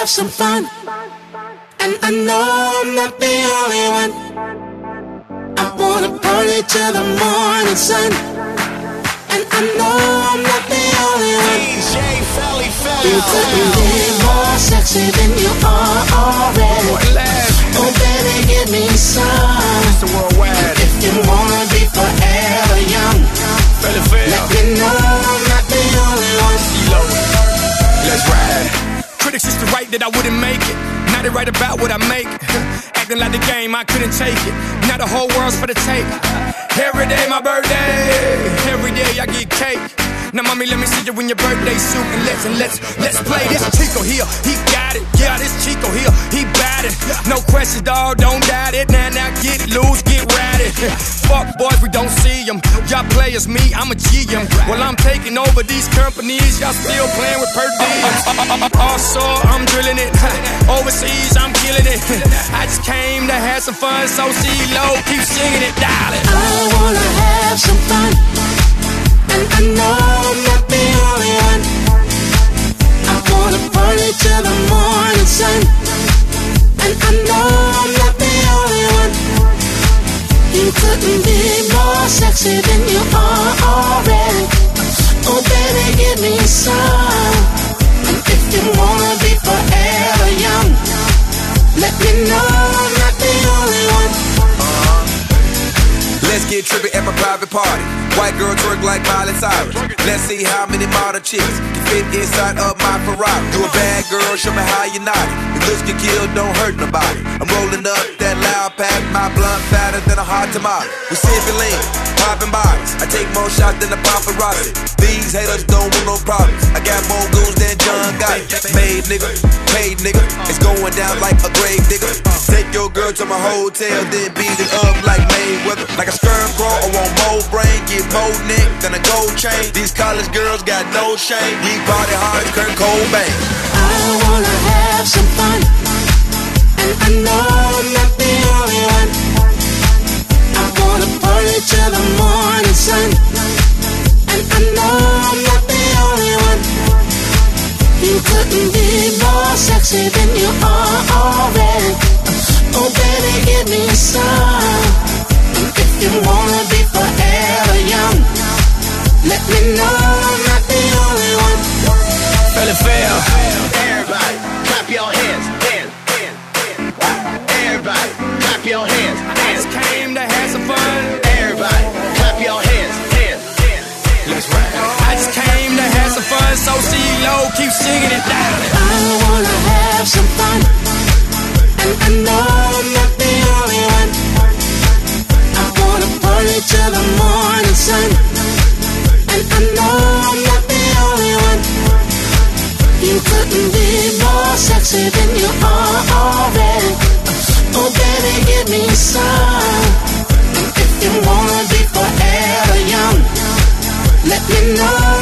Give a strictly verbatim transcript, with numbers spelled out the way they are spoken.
have some fun, and I know I'm not the only one. I wanna party till the morning sun, and I know I'm not the only one. You couldn't be more sexy than you are already. Oh baby, give me some. And if you wanna be forever young, let me know I'm not the only one. Let's ride. Critics used to write that I wouldn't make it. Now they write about what I make. Acting like the game, I couldn't take it. Now the whole world's for the take. Every day my birthday, every day I get cake. Now mommy, let me see you in your birthday suit, and let's and let's let's play this Chico here. He got it, yeah, this Chico here. He bad it, no questions, dawg, don't doubt it. Now now get loose, get ratted. Fuck boys, we don't see them. Y'all players, me, I'm a G M. Well, I'm taking over these companies. Y'all still playing with per diems. Also, I'm drilling it. Overseas, I'm killing it. I just came to have some fun, so C-Lo, keep singing it, darling. I wanna have some fun, and I know I'm not the only one. I wanna party till the morning sun, and I know I'm not the only one. You couldn't be more sexy than you are already. Oh baby, give me some. And if you wanna be forever young, let me know I'm not the only one. Let's get trippy at my private party. White girl twerk like Miley Cyrus. Let's see how many model chicks can fit inside of my Ferrari. You a bad girl, show me how you naughty. The looks can kill, don't hurt nobody. I'm rolling up that loud pack, my blunt fatter than a hot tomato. We sipping lean, popping bodies. I take more shots than a paparazzi. These haters don't want no problems. I got more goons than John Gotti. Made nigga, paid nigga. It's going down like a grave digger. Take your girl to my hotel, then beat it up like Mayweather. Like a sperm grow, I want more brain, get more neck than a gold chain. These college girls got no shame. We party hard, Kurt Cobain. I wanna have some fun, and I know I'm not the only one. I wanna party till the morning sun, and I know I'm not the only one. You couldn't be more sexy than you are already. Oh baby, give me some. And if you wanna be forever young, let me know I'm not the only one. Fella fail. Everybody, clap your hands, hands, hands, hands. Everybody, clap your hands, I hands. just came to have some fun. Everybody, clap your hands, hands, hands. Let's ride. I just came to have some fun, so C-Lo, keep singing it, darling. I wanna have some fun, and I know I'm not the only one. I wanna party till the morning sun, and I know I'm not the only one. You couldn't be more sexy than you are already. Oh baby, give me some. And if you wanna be forever young, let me know